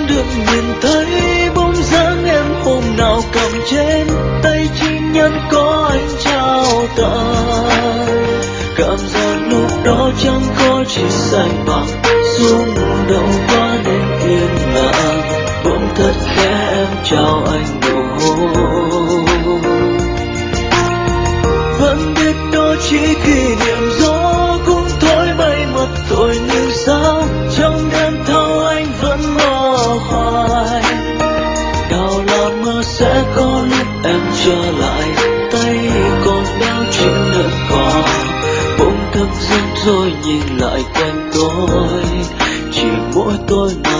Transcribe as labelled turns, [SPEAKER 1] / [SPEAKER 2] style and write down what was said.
[SPEAKER 1] được nhìn thấy bóng dáng em hôm nào cầm trên tay chi nhân có anh trao tặng. Cảm giác lúc đó chẳng có chỉ xanh bằng, rung động quá nên yên lặng, bỗng thật khẽ em chào anh nụ hôn. Vẫn biết đó chỉ kỷ niệm, gió cũng thổi bay mất rồi nhưng sao trong đêm thâu anh vẫn mơ hoài. Đau là mơ sẽ có lúc em trở lại, tay còn đau chính nợ cỏ. Bỗng thức giấc rồi nhìn lại quanh tôi, chỉ mỗi tôi mà